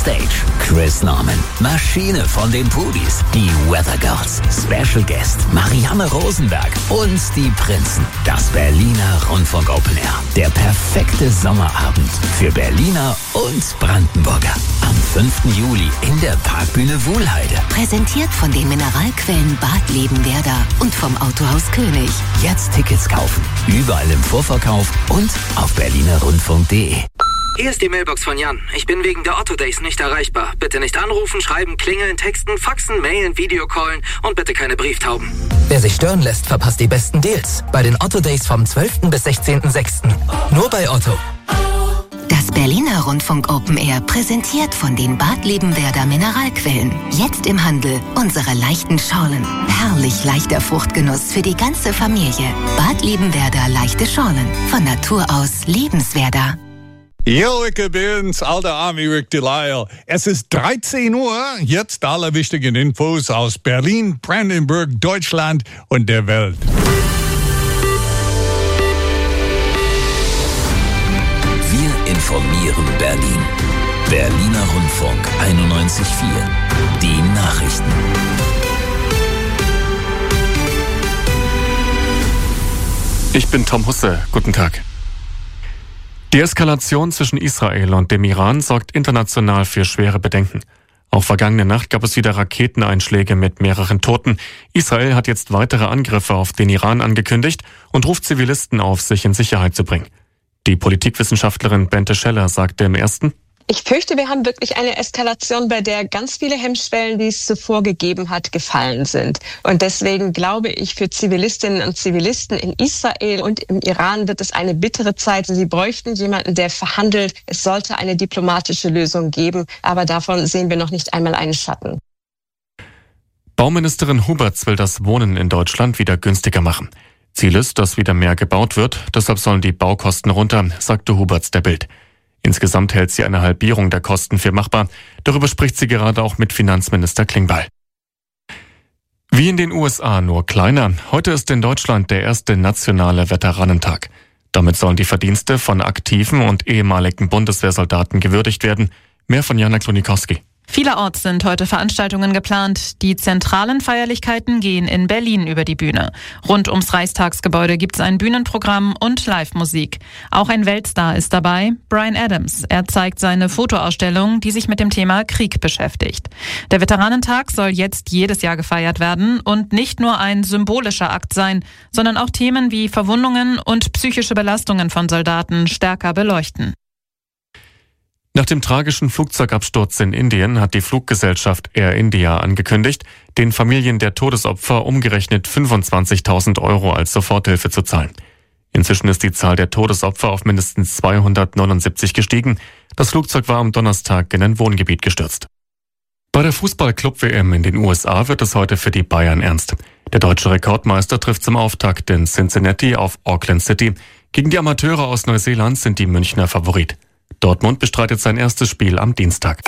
Stage Chris Norman, Maschine von den Pudis, die Weather Girls, Special Guest Marianne Rosenberg und die Prinzen. Das Berliner Rundfunk Open Air. Der perfekte Sommerabend für Berliner und Brandenburger. Am 5. Juli in der Parkbühne Wuhlheide. Präsentiert von den Mineralquellen Bad Lebenwerda und vom Autohaus König. Jetzt Tickets kaufen. Überall im Vorverkauf und auf berlinerrundfunk.de. Hier ist die Mailbox von Jan. Ich bin wegen der Otto Days nicht erreichbar. Bitte nicht anrufen, schreiben, klingeln, texten, faxen, mailen, Videocallen und bitte keine Brieftauben. Wer sich stören lässt, verpasst die besten Deals. Bei den Otto Days vom 12. bis 16.06. Nur bei Otto. Das Berliner Rundfunk Open Air präsentiert von den Bad Lebenwerda Mineralquellen. Jetzt im Handel unsere leichten Schorlen. Herrlich leichter Fruchtgenuss für die ganze Familie. Bad Lebenwerda leichte Schorlen. Von Natur aus lebenswerter. Jo, ich bin's, alter Army Rick Delisle. Es ist 13 Uhr, jetzt alle wichtigen Infos aus Berlin, Brandenburg, Deutschland und der Welt. Wir informieren Berlin. Berliner Rundfunk 91.4. Die Nachrichten. Ich bin Tom Husse. Guten Tag. Die Eskalation zwischen Israel und dem Iran sorgt international für schwere Bedenken. Auch vergangene Nacht gab es wieder Raketeneinschläge mit mehreren Toten. Israel hat jetzt weitere Angriffe auf den Iran angekündigt und ruft Zivilisten auf, sich in Sicherheit zu bringen. Die Politikwissenschaftlerin Bente Scheller sagte im Ersten: Ich fürchte, wir haben wirklich eine Eskalation, bei der ganz viele Hemmschwellen, die es zuvor gegeben hat, gefallen sind. Und deswegen glaube ich, für Zivilistinnen und Zivilisten in Israel und im Iran wird es eine bittere Zeit. Sie bräuchten jemanden, der verhandelt. Es sollte eine diplomatische Lösung geben, aber davon sehen wir noch nicht einmal einen Schatten. Bauministerin Huberts will das Wohnen in Deutschland wieder günstiger machen. Ziel ist, dass wieder mehr gebaut wird. Deshalb sollen die Baukosten runter, sagte Huberts der Bild. Insgesamt hält sie eine Halbierung der Kosten für machbar. Darüber spricht sie gerade auch mit Finanzminister Klingbeil. Wie in den USA, nur kleiner. Heute ist in Deutschland der erste nationale Veteranentag. Damit sollen die Verdienste von aktiven und ehemaligen Bundeswehrsoldaten gewürdigt werden. Mehr von Jana Klonikowski. Vielerorts sind heute Veranstaltungen geplant. Die zentralen Feierlichkeiten gehen in Berlin über die Bühne. Rund ums Reichstagsgebäude gibt es ein Bühnenprogramm und Live-Musik. Auch ein Weltstar ist dabei, Bryan Adams. Er zeigt seine Fotoausstellung, die sich mit dem Thema Krieg beschäftigt. Der Veteranentag soll jetzt jedes Jahr gefeiert werden und nicht nur ein symbolischer Akt sein, sondern auch Themen wie Verwundungen und psychische Belastungen von Soldaten stärker beleuchten. Nach dem tragischen Flugzeugabsturz in Indien hat die Fluggesellschaft Air India angekündigt, den Familien der Todesopfer umgerechnet 25.000 € als Soforthilfe zu zahlen. Inzwischen ist die Zahl der Todesopfer auf mindestens 279 gestiegen. Das Flugzeug war am Donnerstag in ein Wohngebiet gestürzt. Bei der Fußball-Club-WM in den USA wird es heute für die Bayern ernst. Der deutsche Rekordmeister trifft zum Auftakt in Cincinnati auf Auckland City. Gegen die Amateure aus Neuseeland sind die Münchner Favorit. Dortmund bestreitet sein erstes Spiel am Dienstag.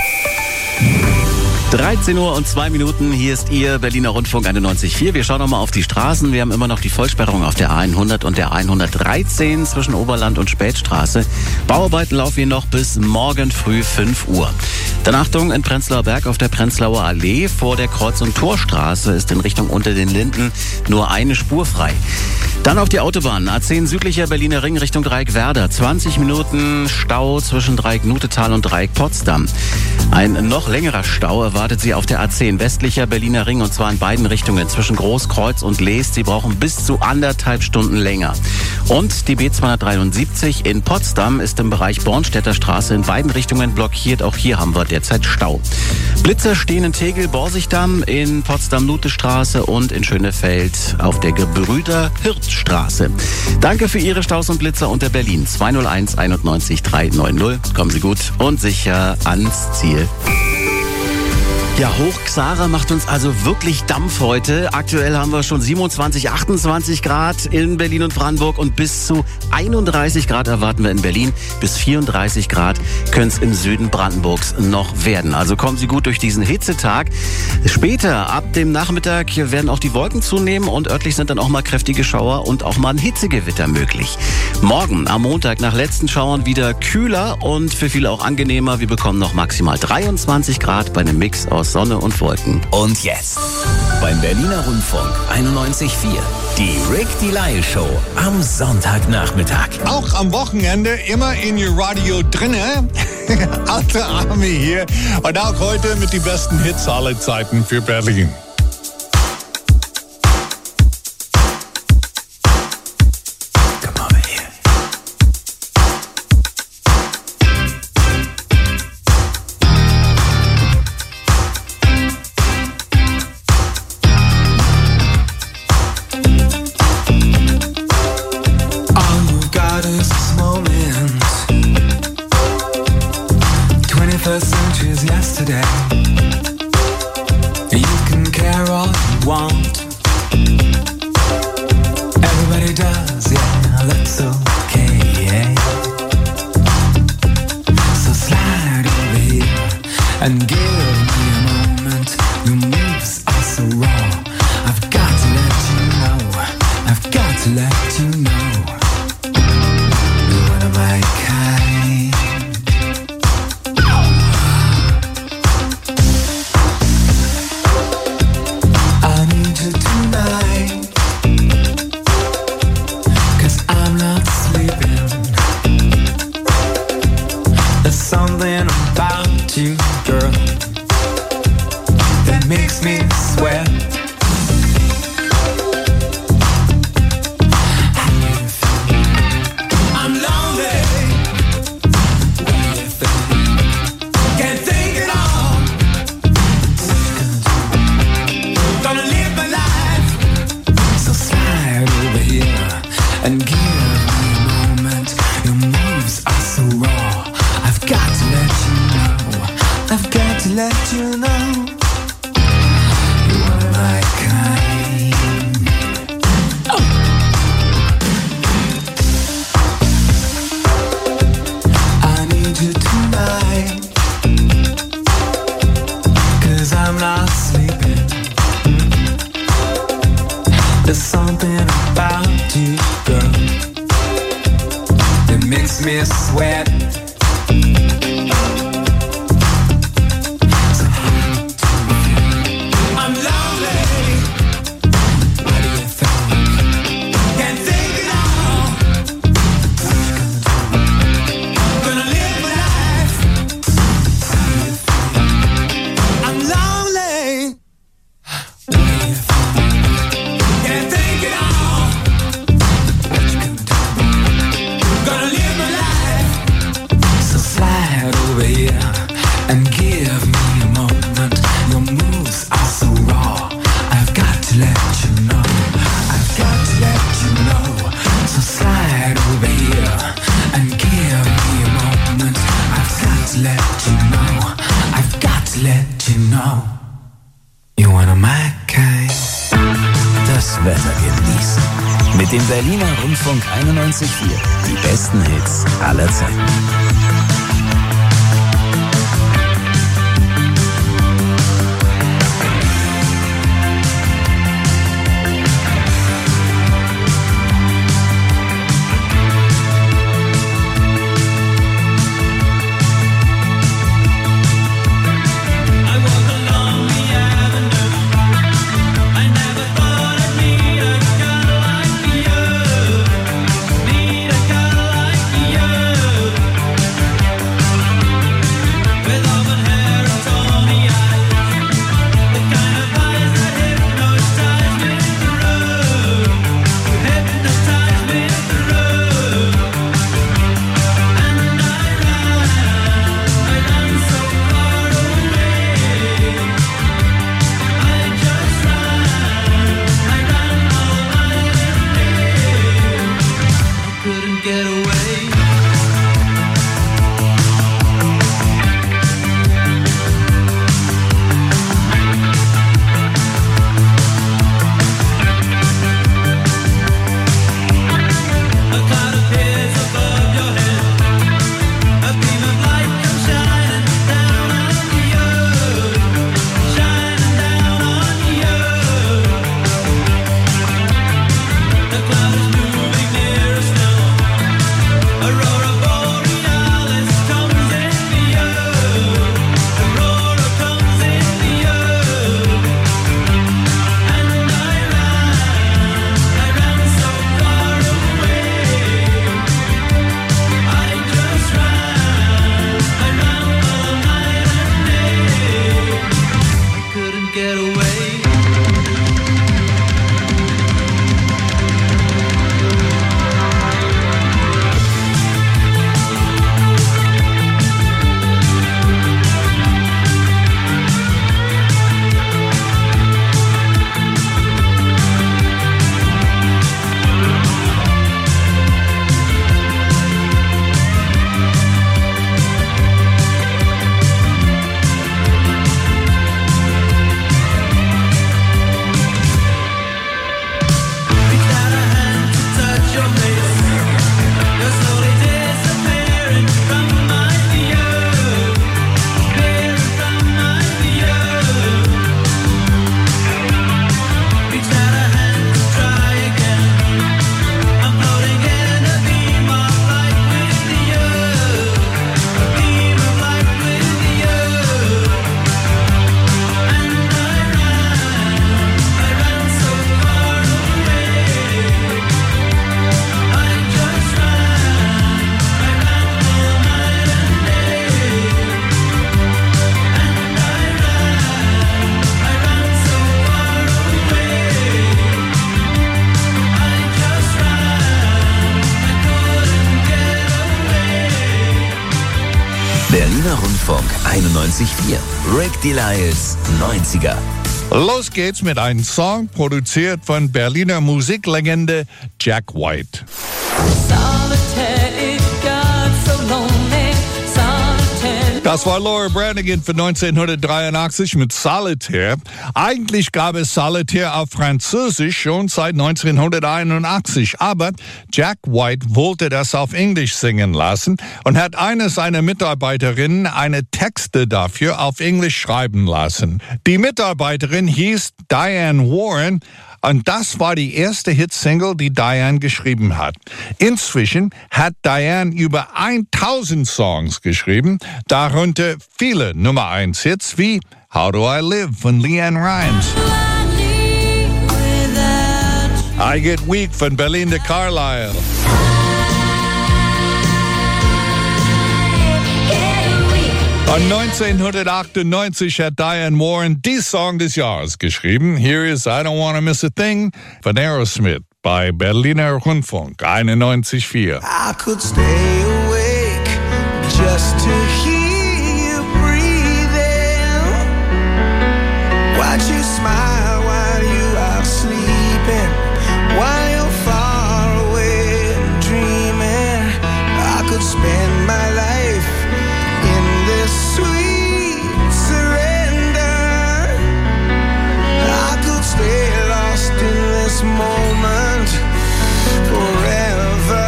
13 Uhr und 2 Minuten, hier ist Ihr Berliner Rundfunk 91.4. Wir schauen nochmal auf die Straßen. Wir haben immer noch die Vollsperrung auf der A100 und der A113 zwischen Oberland und Spätstraße. Bauarbeiten laufen hier noch bis morgen früh 5 Uhr. Dann Achtung, in Prenzlauer Berg auf der Prenzlauer Allee vor der Kreuz- und Torstraße ist in Richtung Unter den Linden nur eine Spur frei. Dann auf die Autobahn, A10 südlicher Berliner Ring Richtung Dreieck Werder. 20 Minuten Stau zwischen Dreieck Nutetal und Dreieck Potsdam. Ein noch längerer Stau erwartet Sie auf der A10 westlicher Berliner Ring und zwar in beiden Richtungen zwischen Großkreuz und Leest. Sie brauchen bis zu 1,5 Stunden länger. Und die B273 in Potsdam ist im Bereich Bornstädter Straße in beiden Richtungen blockiert. Auch hier haben wir derzeit Stau. Blitzer stehen in Tegel, Borsigdamm, in Potsdam-Lutestraße und in Schönefeld auf der Gebrüder-Hirt-Straße. Danke für Ihre Staus und Blitzer unter Berlin 201 91 390. Kommen Sie gut und sicher ans Ziel. Ja, Hoch-Xara macht uns also wirklich Dampf heute. Aktuell haben wir schon 27, 28 Grad in Berlin und Brandenburg und bis zu 31 Grad erwarten wir in Berlin. Bis 34 Grad können es im Süden Brandenburgs noch werden. Also kommen Sie gut durch diesen Hitzetag. Später, ab dem Nachmittag, werden auch die Wolken zunehmen und örtlich sind dann auch mal kräftige Schauer und auch mal ein Hitzegewitter möglich. Morgen, am Montag, nach letzten Schauern wieder kühler und für viele auch angenehmer. Wir bekommen noch maximal 23 Grad bei einem Mix aus Sonne und Wolken. Und jetzt beim Berliner Rundfunk 91.4 die Rick Delisle Show am Sonntagnachmittag. Auch am Wochenende immer in Ihr Radio drinne. Alte Army hier. Und auch heute mit den besten Hits aller Zeiten für Berlin. Mit dem Berliner Rundfunk 91.4 die besten Hits aller Zeiten. Rundfunk 91.4. Rick Delisles 90er. Los geht's mit einem Song, produziert von Berliner Musiklegende Jack White. Das war Laura Branigan von 1983 mit Solitaire. Eigentlich gab es Solitaire auf Französisch schon seit 1981, aber Jack White wollte das auf Englisch singen lassen und hat eine seiner Mitarbeiterinnen eine Texte dafür auf Englisch schreiben lassen. Die Mitarbeiterin hieß Diane Warren. Und das war die erste Hitsingle, die Diane geschrieben hat. Inzwischen hat Diane über 1000 Songs geschrieben, darunter viele Nummer-1-Hits wie How Do I Live von LeAnn Rimes, I Get Weak von Belinda Carlisle, und 1998 hat Diane Warren die Song des Jahres geschrieben. Here is I Don't Wanna Miss a Thing von Aerosmith bei Berliner Rundfunk 91.4. I could stay awake just to hear you breathing. Watch you smile while you are sleeping. While you're far away and dreaming. I could spend my life in this sweet surrender. I could stay lost in this moment forever.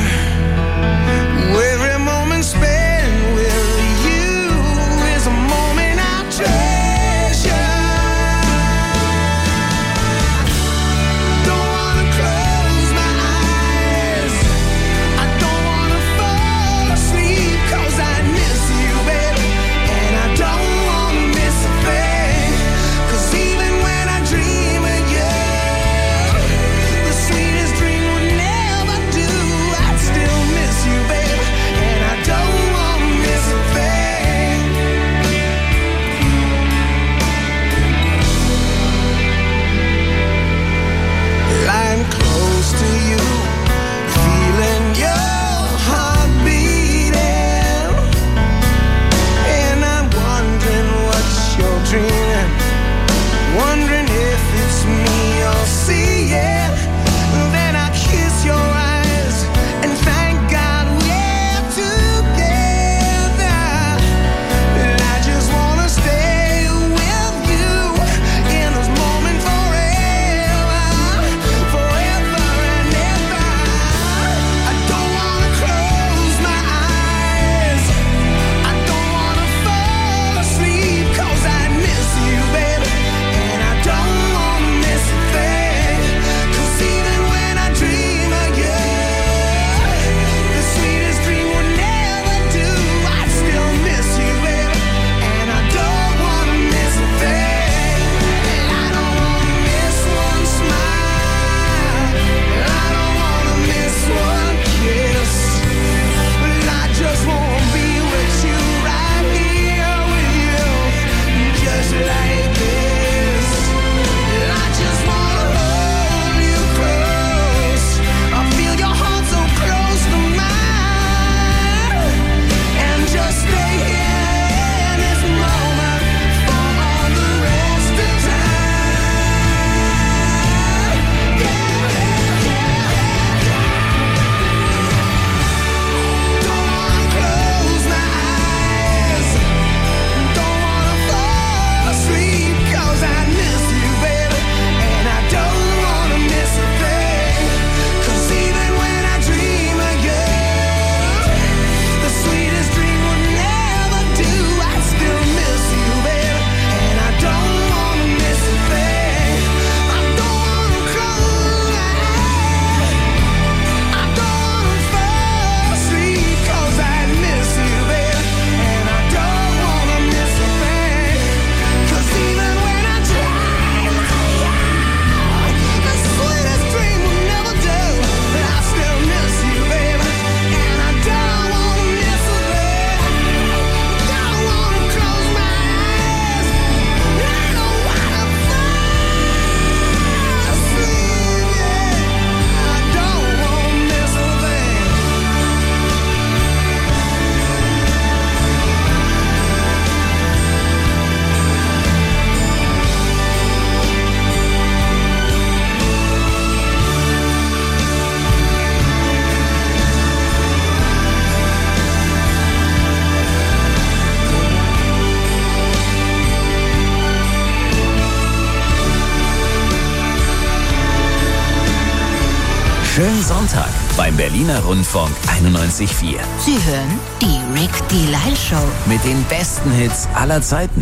Every moment spent with you is a moment I treasure. Don't wanna close my eyes. I don't wanna fall asleep 'cause I miss you, baby. And I don't wanna miss a thing. 'Cause even when I dream of you, the sweetest dream would never do. I'd still miss you, baby. And I don't wanna miss a thing. Lying close to you, feeling your heart beating. And I'm wondering what you're dreaming. Wondering if it's me you're seeing. Then I kiss your eyes and thank God we're together. And I just wanna stay with you in this moment forever, forever and ever. I don't wanna close my eyes. I don't wanna fall asleep 'cause I miss you, baby. And I don't wanna miss a thing. 'Cause Schönen Sonntag beim Berliner Rundfunk 91.4. Sie hören die Rick Delisle Show. Mit den besten Hits aller Zeiten.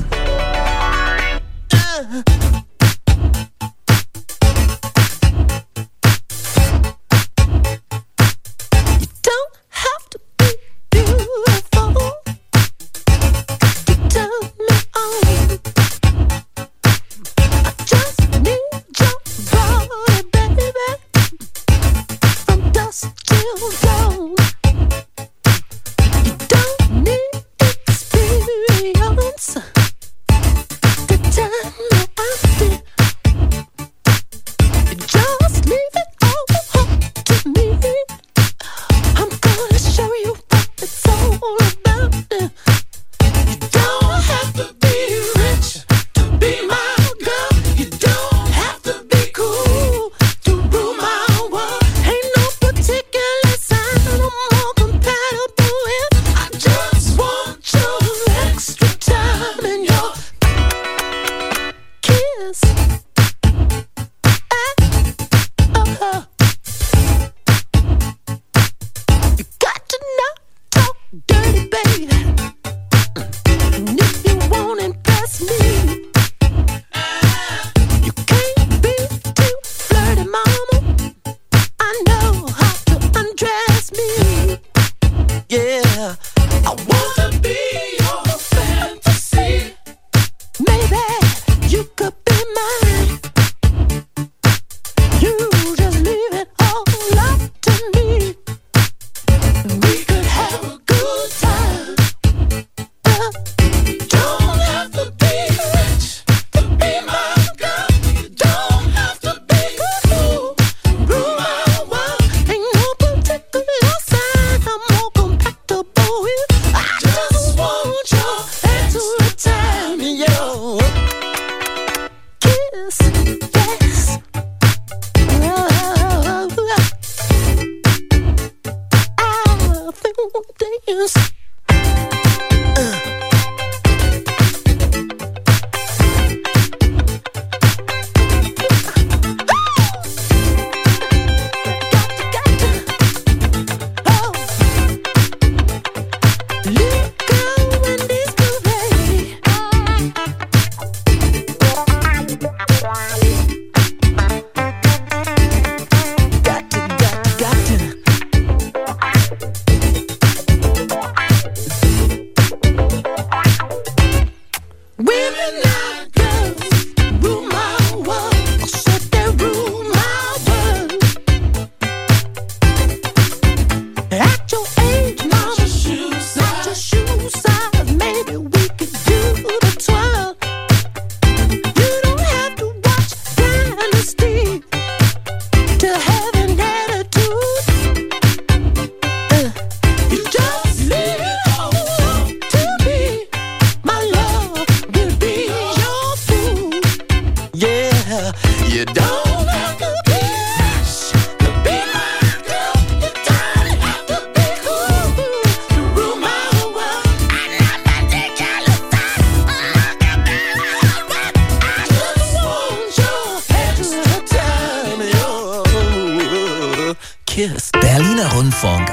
Berliner Rundfunk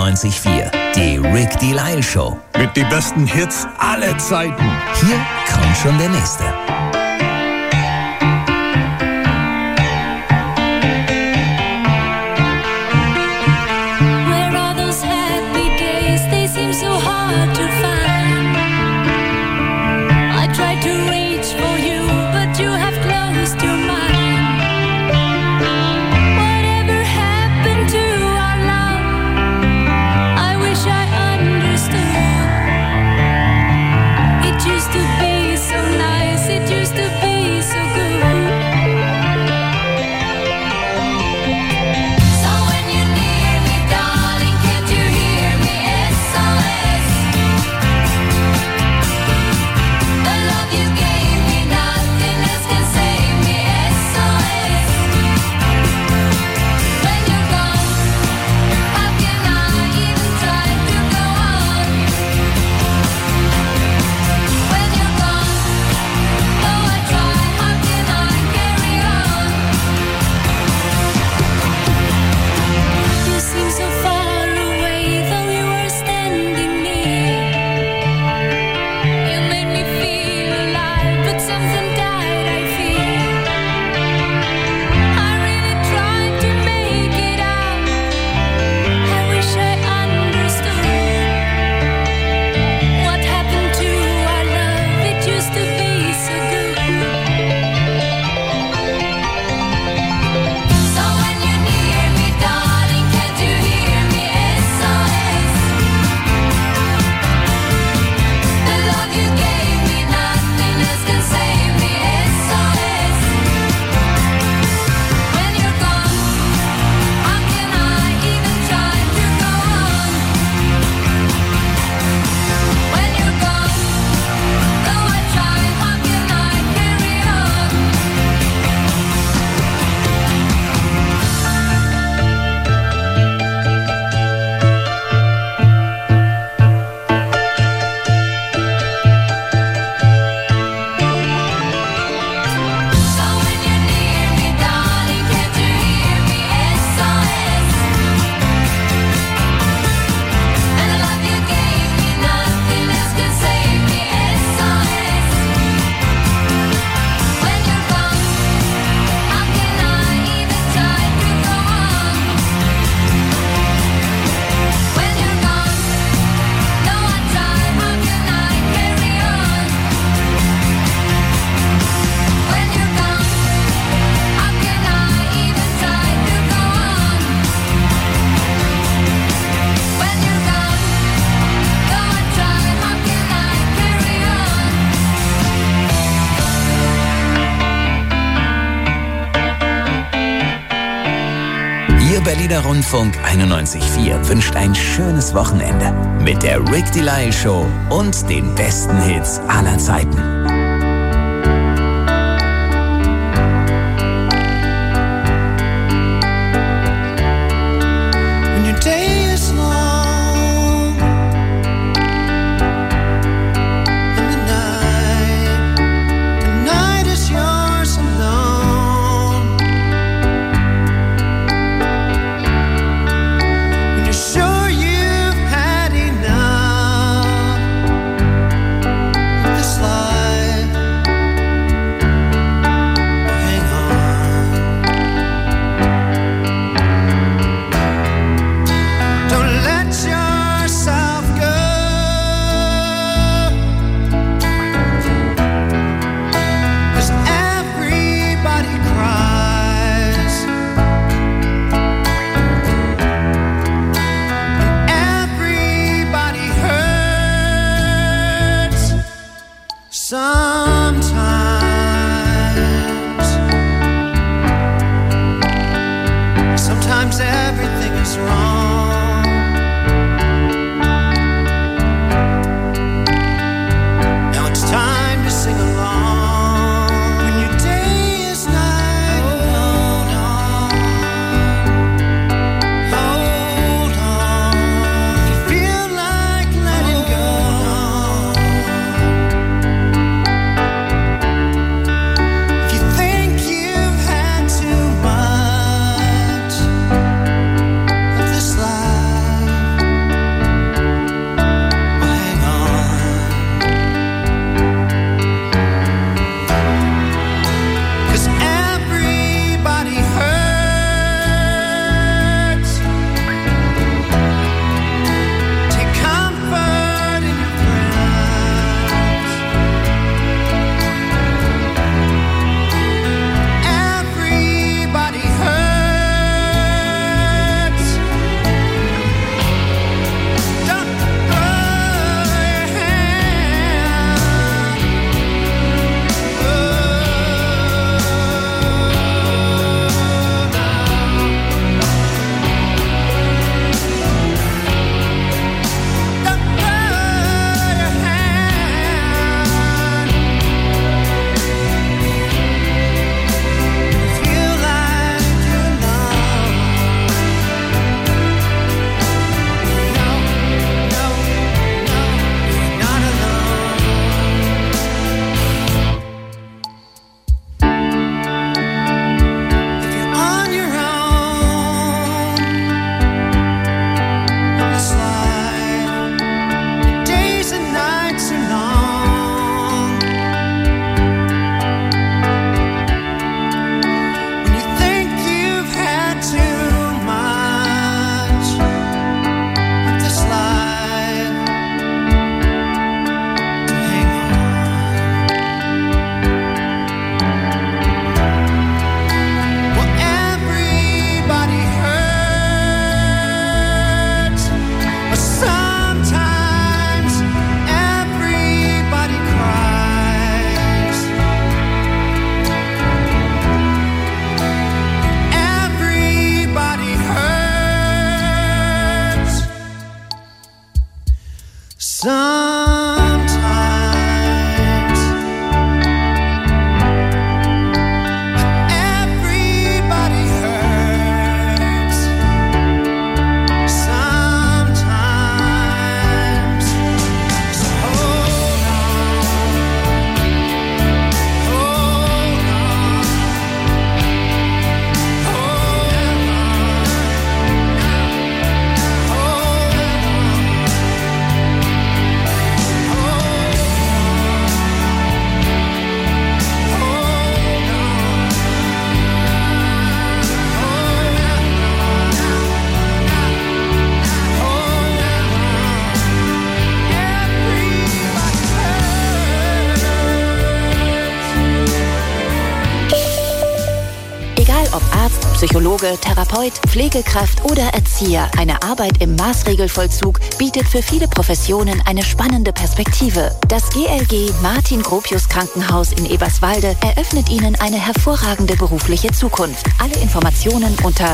91.4. Die Rick Delisle Show. Mit den besten Hits aller Zeiten. Hier kommt schon der nächste. Where are those happy days? They seem so hard to find. I tried to reach for you, but you have closed your mind. Whatever happened to our love? I wish I understood. It used to be so nice. Berliner Rundfunk 91.4 wünscht ein schönes Wochenende mit der Rick Delisle Show und den besten Hits aller Zeiten. When your day is long and the night is yours alone. When you're sure you've had enough of this life, hang on. Don't let yourself go, 'cause everybody cries and everybody hurts sometimes. Sometimes everything is wrong. Now it's time to sing along. When your day is night, hold on, hold on. If you feel like letting go, if you think you've had too much of this life, ob Arzt, Psychologe, Therapeut, Pflegekraft oder Erzieher, eine Arbeit im Maßregelvollzug bietet für viele Professionen eine spannende Perspektive. Das GLG Martin Gropius Krankenhaus in Eberswalde eröffnet Ihnen eine hervorragende berufliche Zukunft. Alle Informationen unter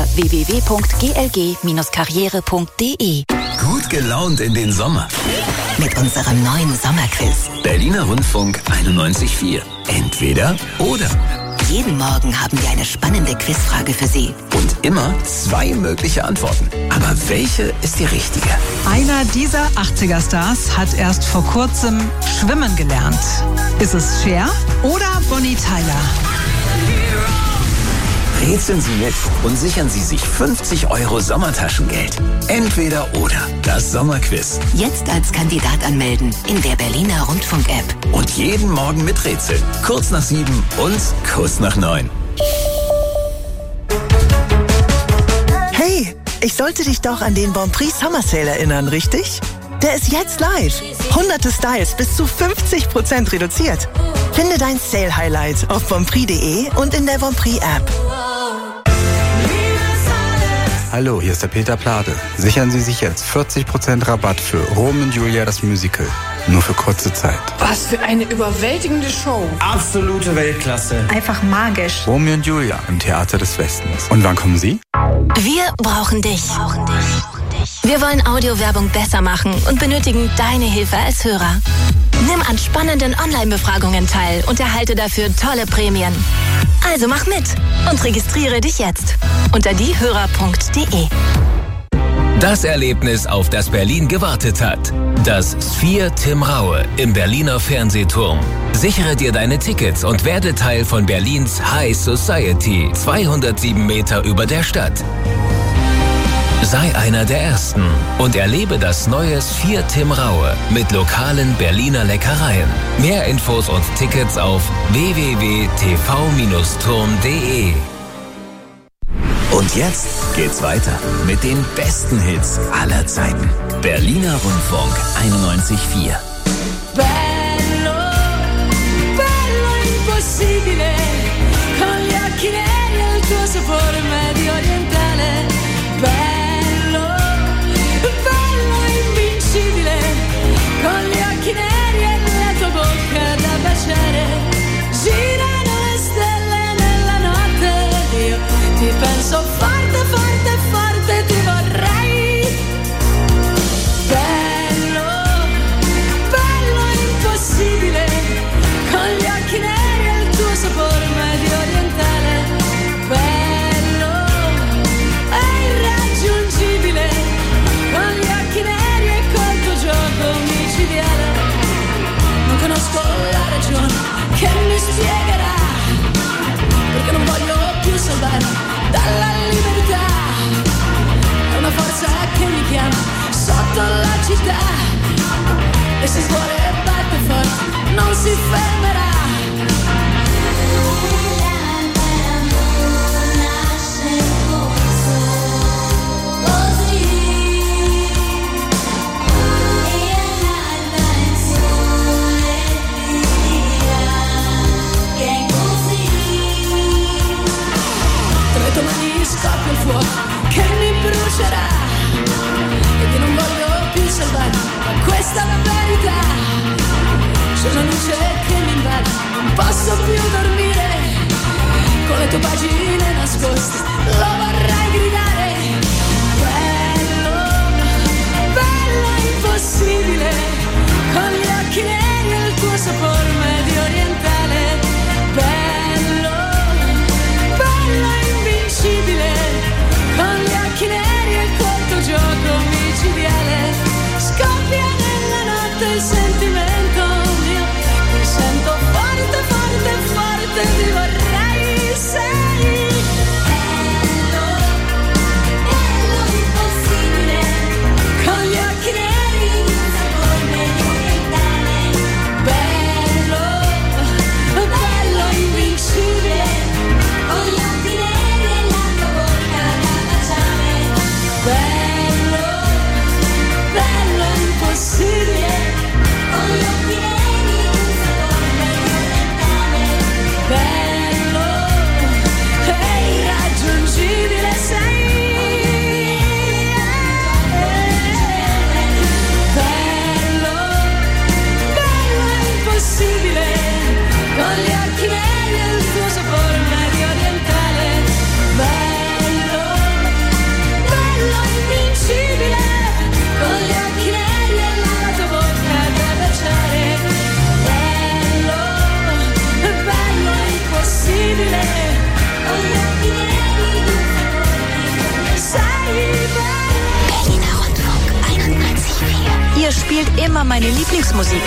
www.glg-karriere.de. Gut gelaunt in den Sommer. Mit unserem neuen Sommerquiz. Berliner Rundfunk 91.4. Entweder oder. Jeden Morgen haben wir eine spannende Quizfrage für Sie. Und immer 2 mögliche Antworten. Aber welche ist die richtige? Einer dieser 80er-Stars hat erst vor kurzem schwimmen gelernt. Ist es Cher oder Bonnie Tyler? Rätseln Sie mit und sichern Sie sich 50 € Sommertaschengeld. Entweder oder. Das Sommerquiz. Jetzt als Kandidat anmelden in der Berliner Rundfunk-App. Und jeden Morgen mit Rätseln. Kurz nach 7 und kurz nach 9. Hey, ich sollte dich doch an den Bonprix Summer Sale erinnern, richtig? Der ist jetzt live. Hunderte Styles bis zu 50% reduziert. Finde dein Sale-Highlight auf bonprix.de und in der Bonprix-App. Hallo, hier ist der Peter Plate. Sichern Sie sich jetzt 40% Rabatt für Romeo und Julia das Musical. Nur für kurze Zeit. Was für eine überwältigende Show. Absolute Weltklasse. Einfach magisch. Romeo und Julia im Theater des Westens. Und wann kommen Sie? Wir brauchen dich. Wir wollen Audiowerbung besser machen und benötigen deine Hilfe als Hörer. Nimm an spannenden Online-Befragungen teil und erhalte dafür tolle Prämien. Also mach mit und registriere dich jetzt unter diehörer.de. Das Erlebnis, auf das Berlin gewartet hat. Das Sphere Tim Raue im Berliner Fernsehturm. Sichere dir deine Tickets und werde Teil von Berlins High Society. 207 Meter über der Stadt. Sei einer der Ersten und erlebe das neue Sphere Tim Raue mit lokalen Berliner Leckereien. Mehr Infos und Tickets auf www.tv-turm.de. Und jetzt geht's weiter mit den besten Hits aller Zeiten. Berliner Rundfunk 91.4. Bello, bello impossibile, con gli occhi neri e il tuo sapore medio orientale. Bello, bello invincibile, con gli occhi neri e la tua bocca da baciare. Girano le stelle nella notte, io ti penso forte, forte, forte, ti vorrei. Bello, bello impossibile, con gli occhi neri e il tuo sapore medio orientale. Bello, è irraggiungibile, con gli occhi neri e col tuo gioco micidiale. Non conosco la ragione che mi spiegherà perché non voglio più salvare dalla libertà. È una forza che mi chiama sotto la città e se scuole e batte forte non si fermerà. Scoppia il fuoco che mi brucerà e che non voglio più salvare, ma questa è la verità. C'è una luce che mi invade, non posso più dormire, con le tue pagine nascoste lo vorrei gridare. Bello, bello impossibile, con gli occhi neri e il tuo sapore medio orientale. Bello, bello invincibile, con gli occhi neri e col tuo gioco micidiale. Scoppia nella notte il sentimento mio, ti sento forte, forte, forte, ti vorrei, sei meine Lieblingsmusik.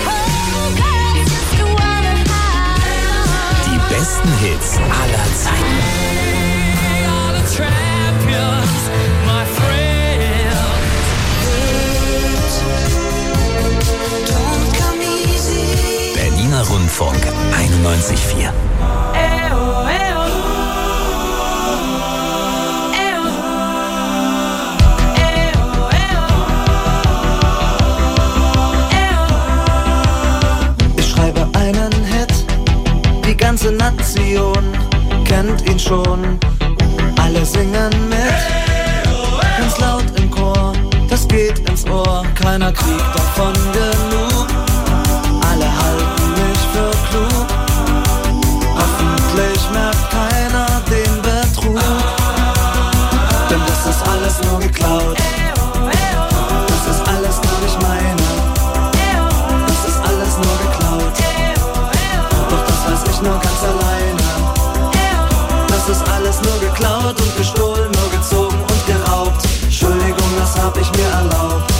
Die besten Hits aller Zeiten. Berliner Rundfunk 91,4. Ich schreibe einen Hit, die ganze Nation kennt ihn schon. Alle singen mit, ganz laut im Chor, das geht ins Ohr. Keiner kriegt davon genug, alle halten mich für klug. Hoffentlich merkt keiner den Betrug, denn das ist alles nur geklaut. Das ist alles nur nicht meine, das ist alles nur geklaut. Doch das weiß ich nur ganz alleine. Das ist alles nur geklaut und gestohlen, nur gezogen und geraubt. Entschuldigung, das hab ich mir erlaubt.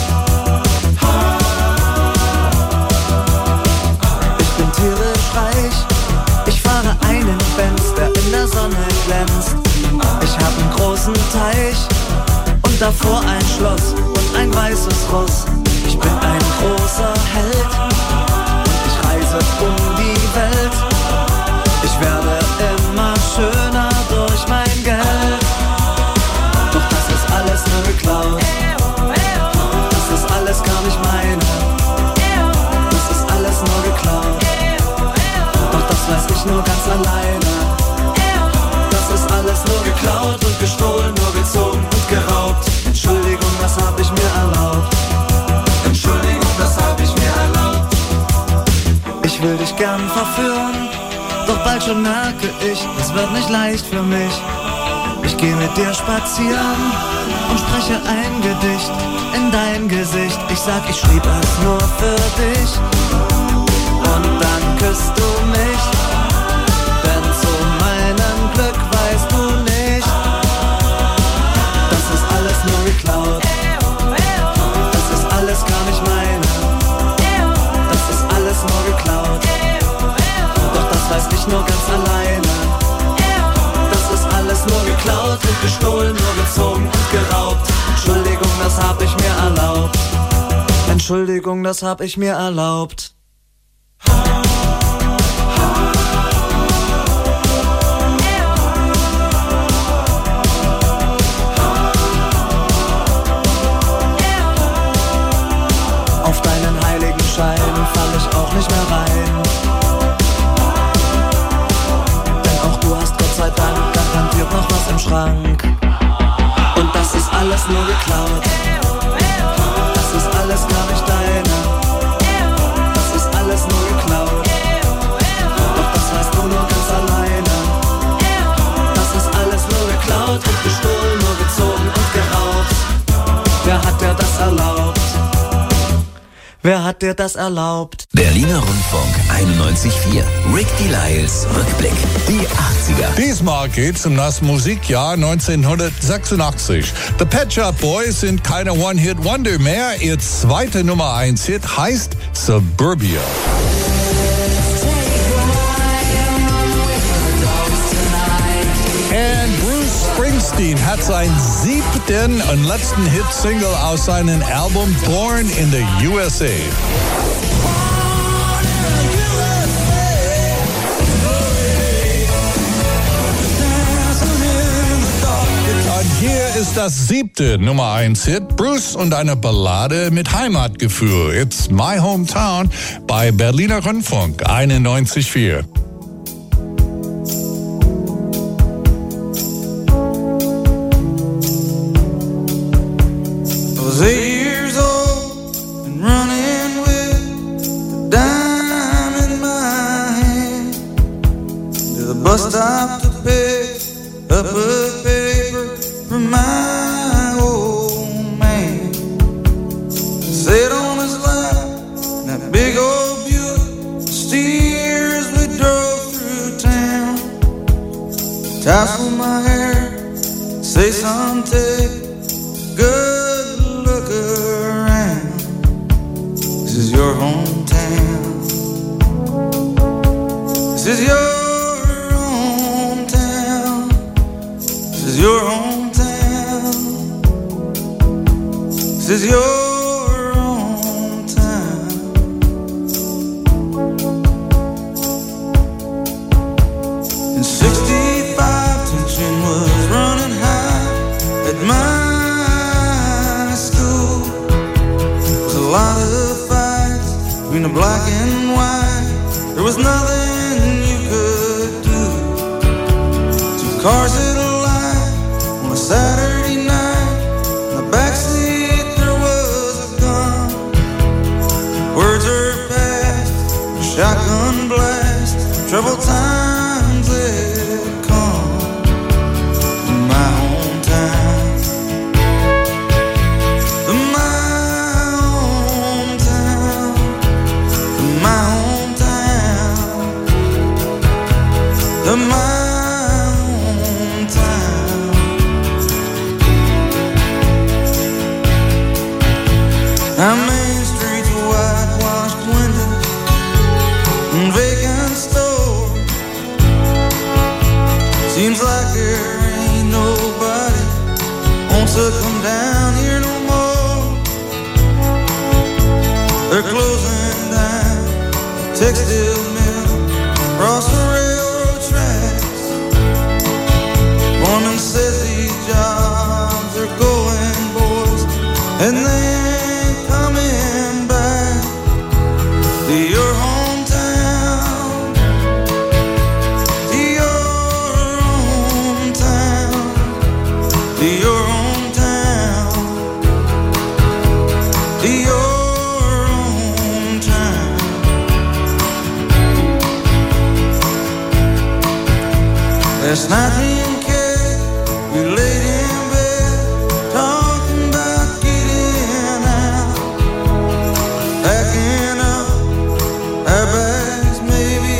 Ich bin tierisch reich, ich fahre einen Benz, der in der Sonne glänzt. Ich hab einen großen Teich und davor ein Schloss und ein weißes Ross. Ich bin ein großer Held und ich reise um die Welt. Ich werde immer schöner durch mein Geld. Doch das ist alles nur geklaut. Das ist alles gar nicht meine. Das ist alles nur geklaut. Doch das weiß ich nur ganz alleine. Das ist alles nur geklaut und gestohlen, nur gezogen und geraubt. Entschuldigung, das hab ich mir erlaubt. Entschuldigung, das hab ich mir erlaubt. Ich will dich gern verführen, doch bald schon merke ich, es wird nicht leicht für mich. Ich geh mit dir spazieren und spreche ein Gedicht in dein Gesicht. Ich sag, ich schrieb es nur für dich und dann küsst du mich, denn zu meinem Glück weißt du nicht, das ist alles nur geklaut. Das ist alles gar nicht meine, das ist alles nur geklaut. Doch das weiß ich nur ganz alleine. Das ist alles nur geklaut und gestohlen, nur gezogen und geraubt. Entschuldigung, das hab ich mir erlaubt. Entschuldigung, das hab ich mir erlaubt. Auf deinen heiligen Schein fall ich auch nicht mehr rein. Denn auch du hast Gott sei Dank garantiert noch was im Schrank. Und das ist alles nur geklaut. Das ist alles gar nicht deine. Das ist alles nur geklaut. Doch das weißt du nur ganz alleine. Das ist alles nur geklaut und gestohlen, nur gezogen und geraubt. Wer hat dir das erlaubt? Wer hat dir das erlaubt? Berliner Rundfunk 91,4. Rick Delisles Rückblick. Die 80er. Diesmal geht's um das Musikjahr 1986. The Pet Shop Boys sind keine One-Hit-Wonder mehr. Ihr zweiter Nummer 1 Hit heißt Suburbia. Und Bruce Springsteen hat seinen 7. und letzten Hit-Single aus seinem Album Born in the USA. Und hier ist das 7. Nummer 1 Hit, Bruce und eine Ballade mit Heimatgefühl. It's My Hometown bei Berliner Rundfunk 91,4. I was 8 years old and running with a dime in my hand to the bus stop to pick up a paper from my old man. Sat on his lap in that big old Buick, steer as we drove through town. Tassel my hair, say something good. Look around. This is your your hometown. This is your hometown. This is your hometown. This is your hometown. In 65, tension was running high at my school. There was a lot of fights between the black and white. There was nothing you could do. Two cars at a light on a Saturday night. In the backseat there was a gun. Words are passed, a shotgun blast. Troubled times had come in my hometown. In my hometown. In my hometown. In my hometown. Our main streets, whitewashed windows and vacant stores. Seems like there ain't nobody wants to come down here no more. They're closing down the textile mill across the railroad tracks. Foreman says these jobs are going, boys, and they ain't coming back to your hometown, to your hometown, to your hometown, to your hometown. Last night me and Kay, we laid in bed, talking about getting out, packing up our bags, maybe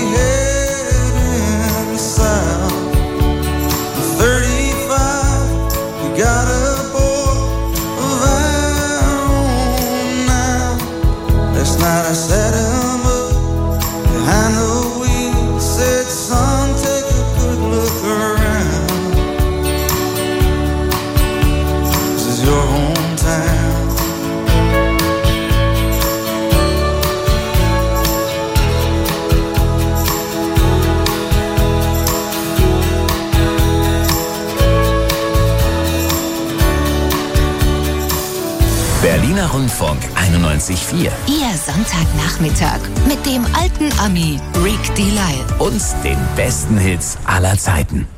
heading south. At 35, we got a boy of our own now. Last night I sat him up behind the wheel, said, son, take a good look around. This is your hometown. Berliner Rundfunk 91.4 Ihr Sonntagnachmittag mit dem alten Ami Rick Delisle. und den besten Hits aller Zeiten.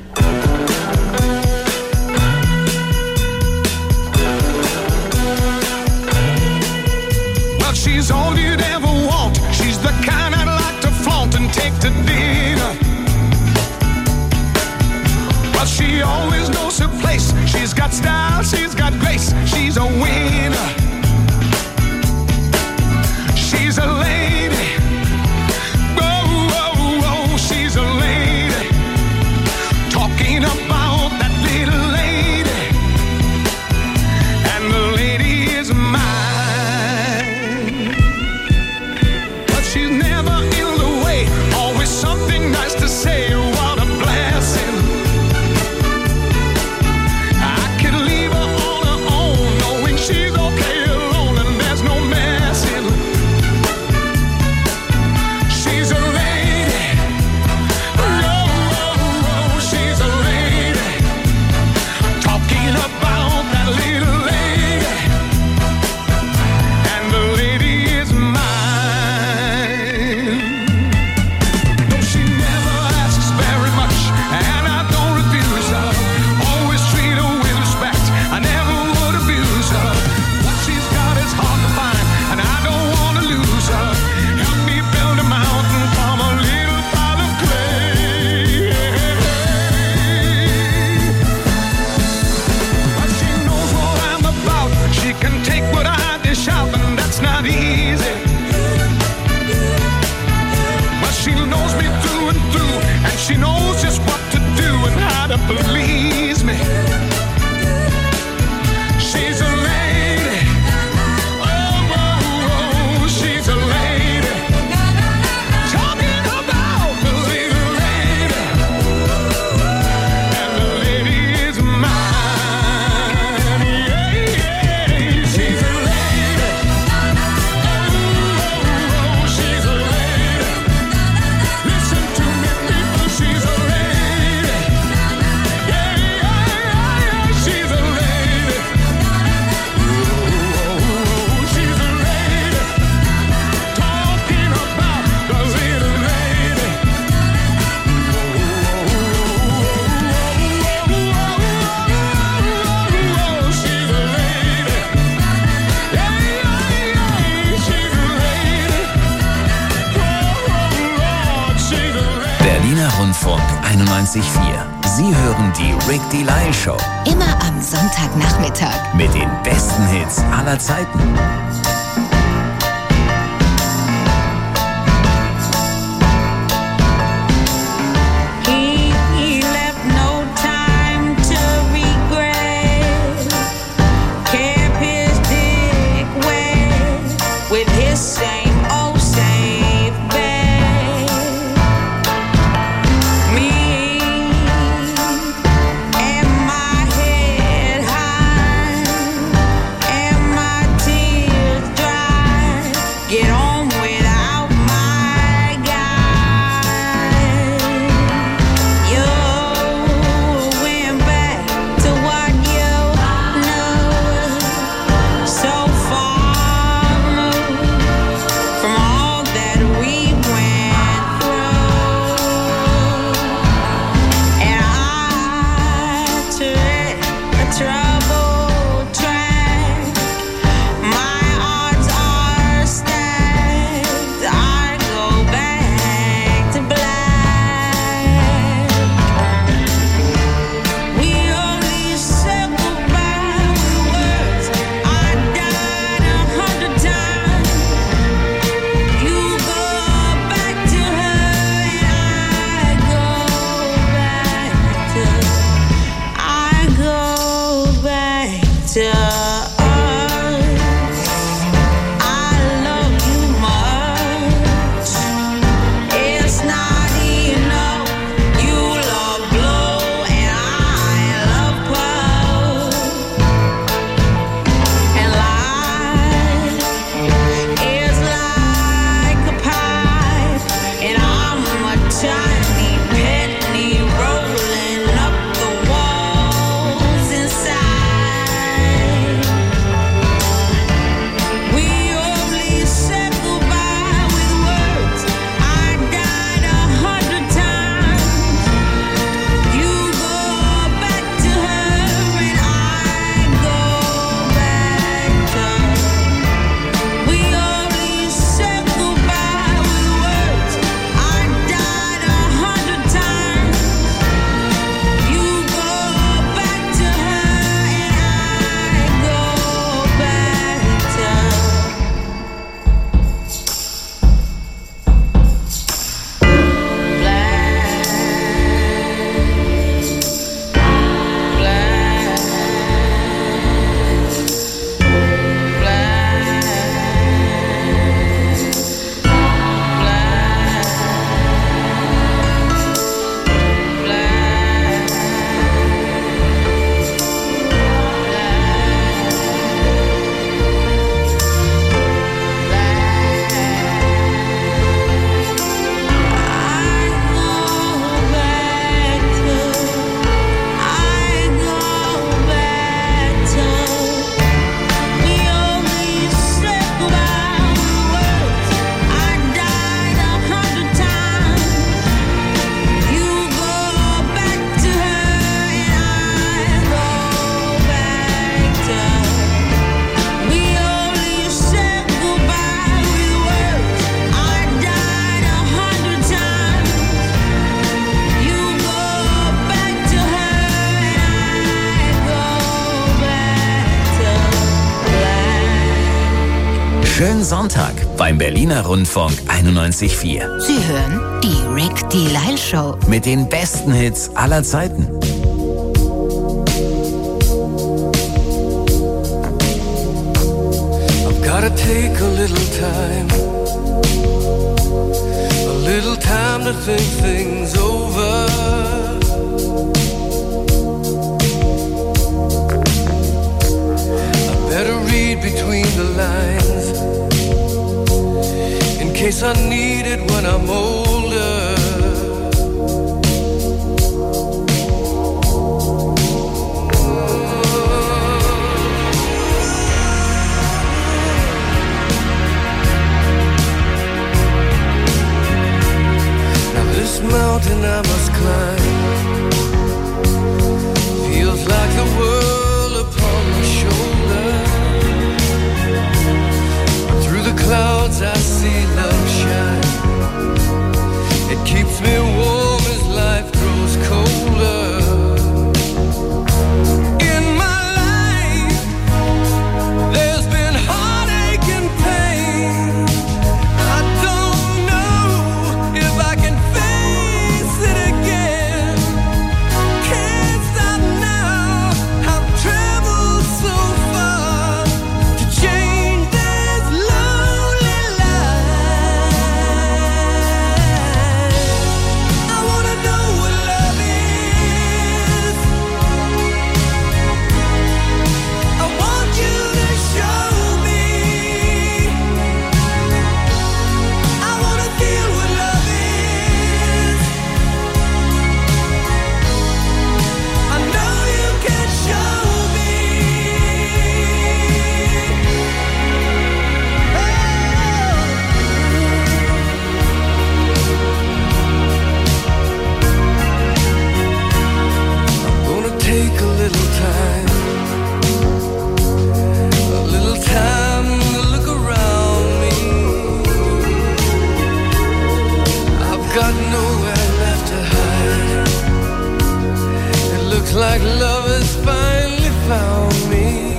Well, she's all you'd ever want. She's the kind I'd like to flaunt and take to dinner. Well, she always knows her place. She's got style, she's got grace. She's a winner. She's a lady. Oh, oh, oh, she's a lady. Talking about that little lady. And the lady is mine. But she's never in the way. Always something nice to say. What a blessing. I could leave her on her own, knowing she's okay alone and there's no messing. She's a lady. Oh, oh, oh, she's a lady. Talking about that little lady. And the lady is mine. No, she never asks very much, and I don't refuse her. Always treat her with respect. I never would abuse her. What she's got is hard to find, and I don't want to lose her. Help me build a mountain from a little pile of clay. But she knows what I'm about. She can take what I dish out, and that's not easy. But she knows me through and through, and she knows just what to do and how to please me. She's a lady. Oh, oh, oh, Rundfunk 91.4. Sie hören die Rick Delisle Show. Immer am Sonntagnachmittag. Mit den besten Hits aller Zeiten. Schönen Sonntag beim Berliner Rundfunk 91.4. Sie hören die Rick Delisle Show. Mit den besten Hits aller Zeiten. I've gotta take a little time to think things over. I better read between the lines in case I need it when I'm older. This mountain I must climb feels like the world upon my shoulder. Through the clouds I see love shine. love has finally found me.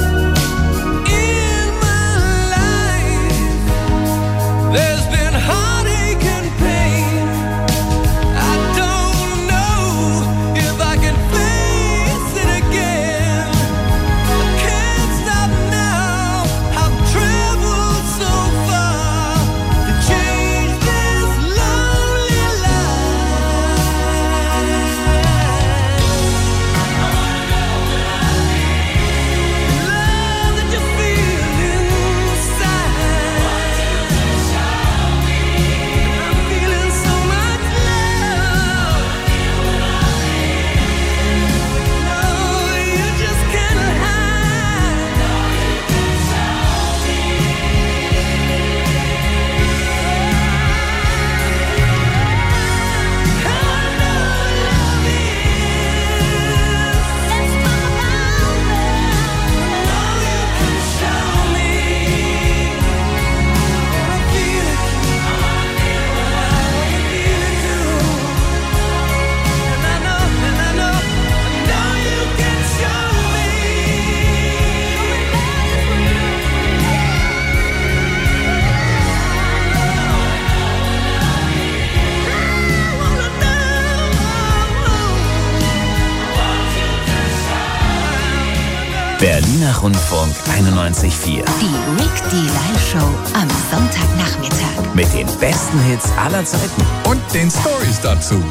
In my life, there's been heartache and pain. I don't know if I can face it again. I can't stop now. I've traveled so far to change this lonely life. Love that you feel inside. I'm feeling so much love. No, you just can't hide. Berliner Rundfunk 91.4. Die Rick Delisle Show am Sonntagnachmittag. Mit den besten Hits aller Zeiten. Und den Stories dazu.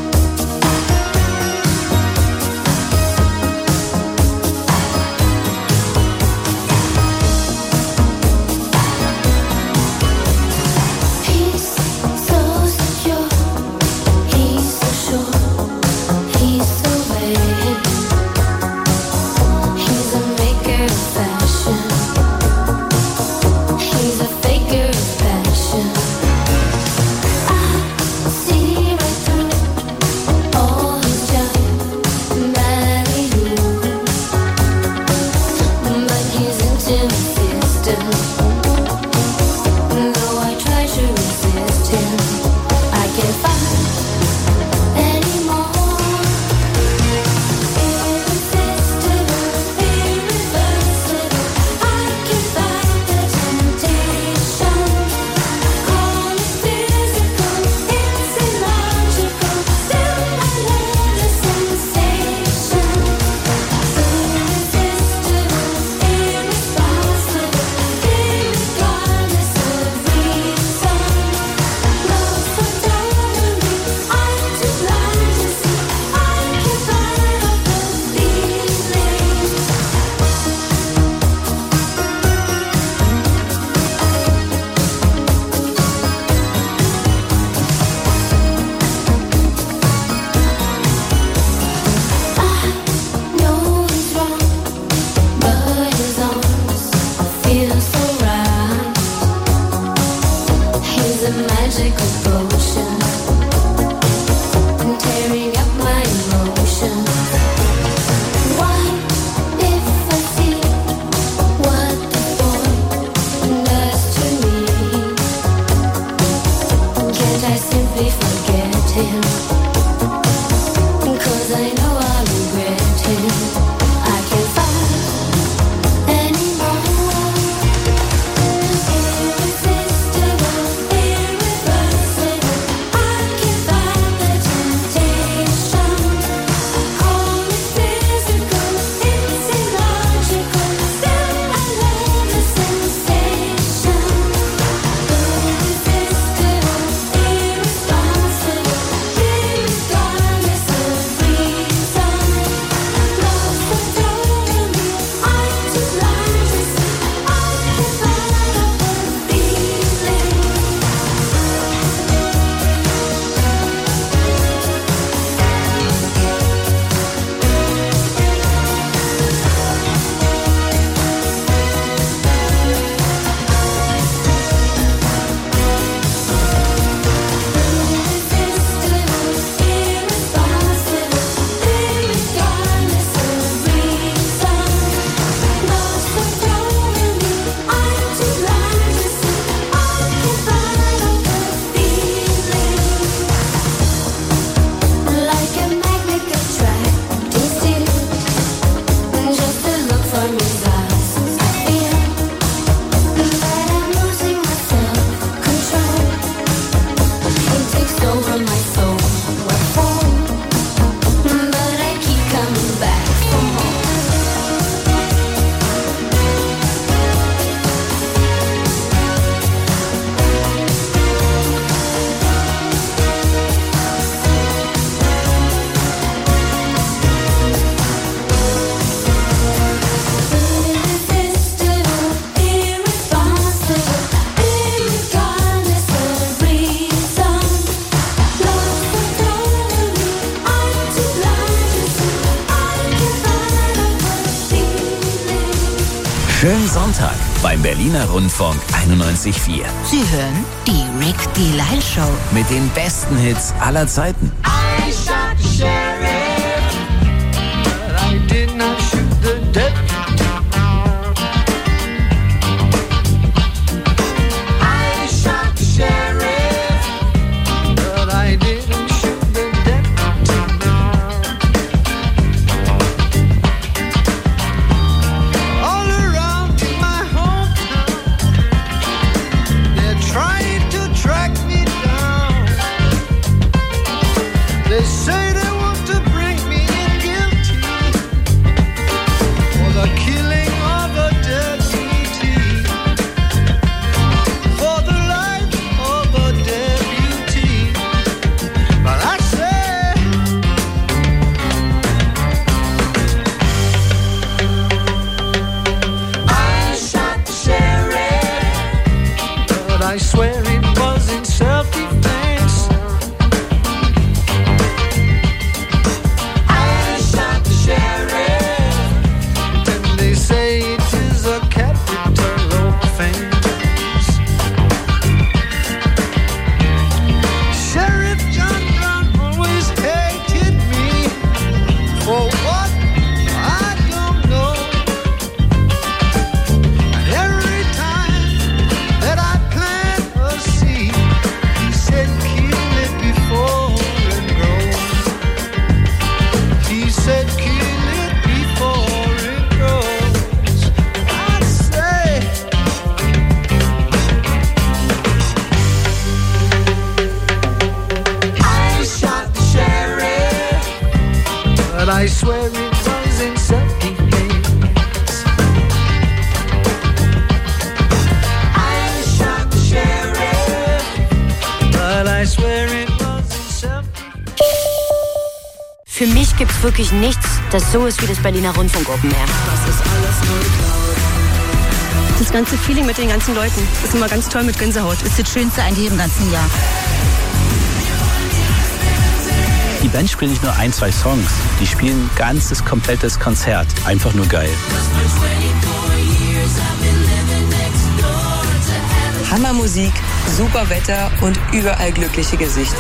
He's so secure, he's so sure, he's so vague. He's a maker of fashion, he's a faker of passion. I see right through Schönen Sonntag beim Berliner Rundfunk 91.4. Sie hören die Rick Delisle Show Mit den besten Hits aller Zeiten. I shot the sheriff, but I did not shoot the deputy. I shot the sheriff, but I didn't shoot the deputy. All around in my hometown, they're trying to track me down. They say they want to bring me in guilty for the killing of a deputy, for the life of a deputy. But I say, I shot the sheriff, but I swear it was in self-defense. I shot the sheriff, and they say it is a capital offense. Sheriff John Brown always hated me for what I don't know. And every time that I plant a seed, he said kill it before it grows. He said kill it before it grows. I say, I shot the sheriff, but I swear it was in self-defense. I shot the sheriff, but I swear it was in self-defense. Für mich gibt's wirklich nichts, das so ist wie das Berliner Rundfunk Open Air. Das ist alles nur Das ganze Feeling mit den ganzen Leuten ist immer ganz toll mit Gänsehaut. Ist das Schönste eigentlich im ganzen Jahr. Die Band spielt nicht nur ein, zwei Songs, die spielen ein ganzes, komplettes Konzert. Einfach nur geil. Hammermusik, super Wetter und überall glückliche Gesichter.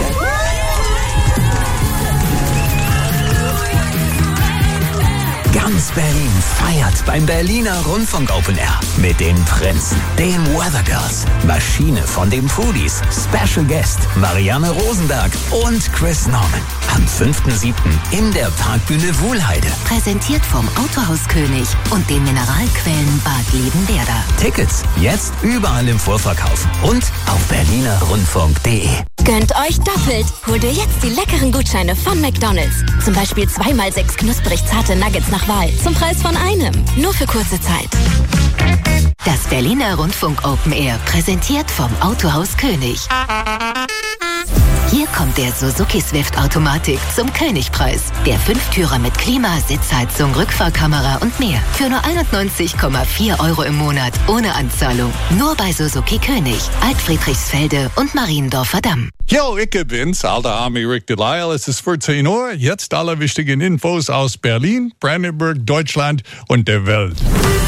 Ganz Berlin feiert beim Berliner Rundfunk Open Air mit den Prinzen, den Weather Girls, Maschine von den Foodies, Special Guest Marianne Rosenberg und Chris Norman. Am 5.7. in der Parkbühne Wuhlheide. Präsentiert vom Autohaus König und den Mineralquellen Bad Liebenwerda. Tickets jetzt überall im Vorverkauf und auf berlinerrundfunk.de. Gönnt euch doppelt. Hol dir jetzt die leckeren Gutscheine von McDonald's. Zum Beispiel 2x6 knusprig zarte Nuggets nach Wahl. Zum Preis von einem. Nur für kurze Zeit. Das Berliner Rundfunk Open Air, präsentiert vom Autohaus König. Hier kommt der Suzuki Swift Automatik zum Königpreis. Der 5-Türer mit Klima, Sitzheizung, Rückfahrkamera und mehr. Für nur 91,4 € im Monat ohne Anzahlung. Nur bei Suzuki König, Altfriedrichsfelde und Mariendorfer Damm. Jo, ich bin's, alter Army Rick Delisle. Es ist 14 Uhr. Jetzt alle wichtigen Infos aus Berlin, Brandenburg, Deutschland und der Welt.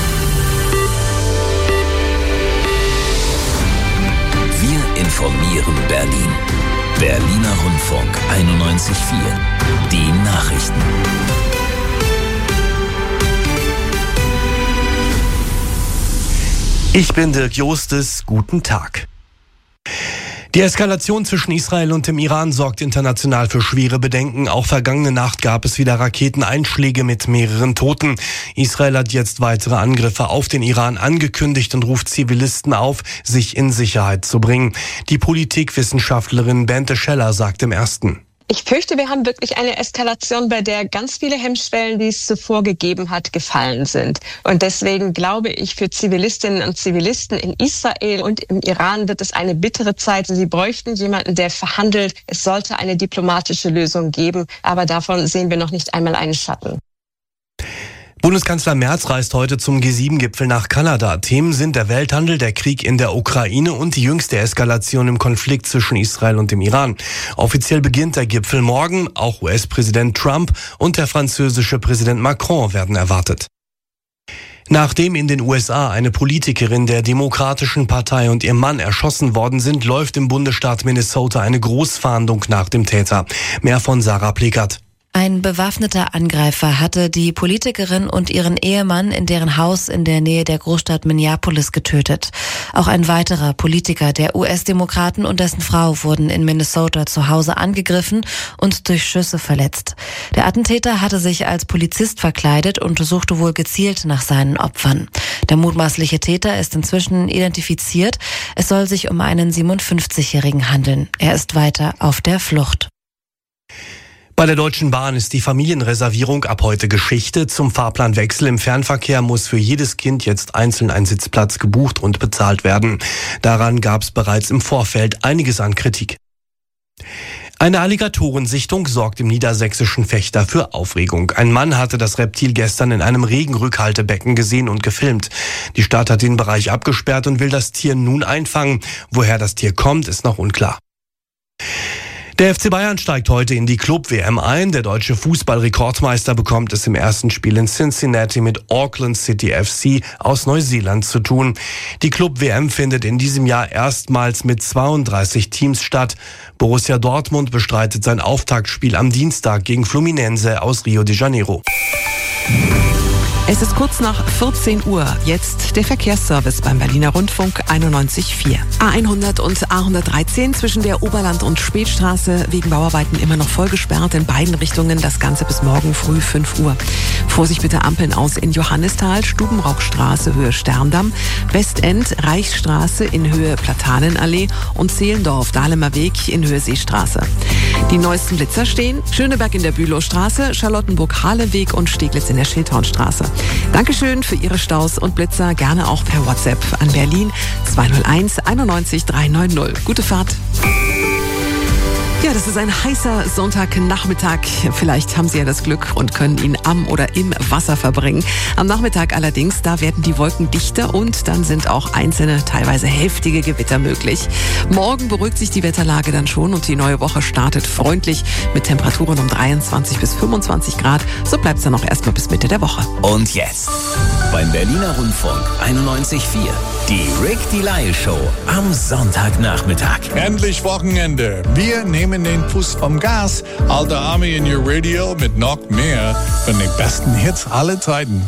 Wir informieren Berlin. Berliner Rundfunk 91.4. Die Nachrichten. Ich bin Dirk Jostes. Guten Tag. Die Eskalation zwischen Israel und dem Iran sorgt international für schwere Bedenken. Auch vergangene Nacht gab es wieder Raketeneinschläge mit mehreren Toten. Israel hat jetzt weitere Angriffe auf den Iran angekündigt und ruft Zivilisten auf, sich in Sicherheit zu bringen. Die Politikwissenschaftlerin Bente Scheller sagt im Ersten: Ich fürchte, wir haben wirklich eine Eskalation, bei der ganz viele Hemmschwellen, die es zuvor gegeben hat, gefallen sind. Und deswegen glaube ich, für Zivilistinnen und Zivilisten in Israel und im Iran wird es eine bittere Zeit. Sie bräuchten jemanden, der verhandelt. Es sollte eine diplomatische Lösung geben, aber davon sehen wir noch nicht einmal einen Schatten. Bundeskanzler Merz reist heute zum G7-Gipfel nach Kanada. Themen sind der Welthandel, der Krieg in der Ukraine und die jüngste Eskalation im Konflikt zwischen Israel und dem Iran. Offiziell beginnt der Gipfel morgen. Auch US-Präsident Trump und der französische Präsident Macron werden erwartet. Nachdem in den USA eine Politikerin der Demokratischen Partei und ihr Mann erschossen worden sind, läuft im Bundesstaat Minnesota eine Großfahndung nach dem Täter. Mehr von Sarah Plickert. Ein bewaffneter Angreifer hatte die Politikerin und ihren Ehemann in deren Haus in der Nähe der Großstadt Minneapolis getötet. Auch ein weiterer Politiker der US-Demokraten und dessen Frau wurden in Minnesota zu Hause angegriffen und durch Schüsse verletzt. Der Attentäter hatte sich als Polizist verkleidet und suchte wohl gezielt nach seinen Opfern. Der mutmaßliche Täter ist inzwischen identifiziert. Es soll sich um einen 57-Jährigen handeln. Er ist weiter auf der Flucht. Bei der Deutschen Bahn ist die Familienreservierung ab heute Geschichte. Zum Fahrplanwechsel im Fernverkehr muss für jedes Kind jetzt einzeln ein Sitzplatz gebucht und bezahlt werden. Daran gab es bereits im Vorfeld einiges an Kritik. Eine Alligatorensichtung sorgt im niedersächsischen Vechta für Aufregung. Ein Mann hatte das Reptil gestern in einem Regenrückhaltebecken gesehen und gefilmt. Die Stadt hat den Bereich abgesperrt und will das Tier nun einfangen. Woher das Tier kommt, ist noch unklar. Der FC Bayern steigt heute in die Club-WM ein. Der deutsche Fußball-Rekordmeister bekommt es im ersten Spiel in Cincinnati mit Auckland City FC aus Neuseeland zu tun. Die Club-WM findet in diesem Jahr erstmals mit 32 Teams statt. Borussia Dortmund bestreitet sein Auftaktspiel am Dienstag gegen Fluminense aus Rio de Janeiro. Es ist kurz nach 14 Uhr. Jetzt der Verkehrsservice beim Berliner Rundfunk 91.4. A100 und A113 zwischen der Oberland- und Spätstraße wegen Bauarbeiten immer noch voll gesperrt in beiden Richtungen. Das Ganze bis morgen früh 5 Uhr. Vorsicht bitte Ampeln aus in Johannisthal, Stubenrockstraße Höhe Sterndamm, Westend, Reichsstraße in Höhe Platanenallee und Zehlendorf, Dahlemer Weg in Höhe Seestraße. Die neuesten Blitzer stehen: Schöneberg in der Bülowstraße, Charlottenburg-Hahleweg und Steglitz in der Schildhornstraße. Dankeschön für Ihre Staus und Blitzer, gerne auch per WhatsApp an Berlin 201 91 390. Gute Fahrt. Ja, das ist ein heißer Sonntagnachmittag. Vielleicht haben Sie ja das Glück und können ihn am oder im Wasser verbringen. Am Nachmittag allerdings, da werden die Wolken dichter und dann sind auch einzelne, teilweise heftige Gewitter möglich. Morgen beruhigt sich die Wetterlage dann schon und die neue Woche startet freundlich mit Temperaturen um 23 bis 25 Grad. So bleibt es dann auch erstmal bis Mitte der Woche. Und jetzt beim Berliner Rundfunk 91.4 die Rick Delisle Show am Sonntagnachmittag. Endlich Wochenende. Wir nehmen den Fuß vom Gas. Alter Army in your Radio mit noch mehr von den besten Hits aller Zeiten.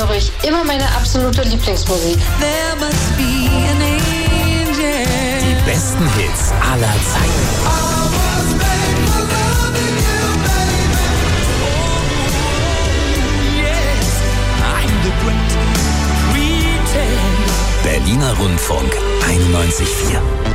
höre ich immer meine absolute Lieblingsmusik. Die besten Hits aller Zeiten. Berliner Rundfunk 91.4.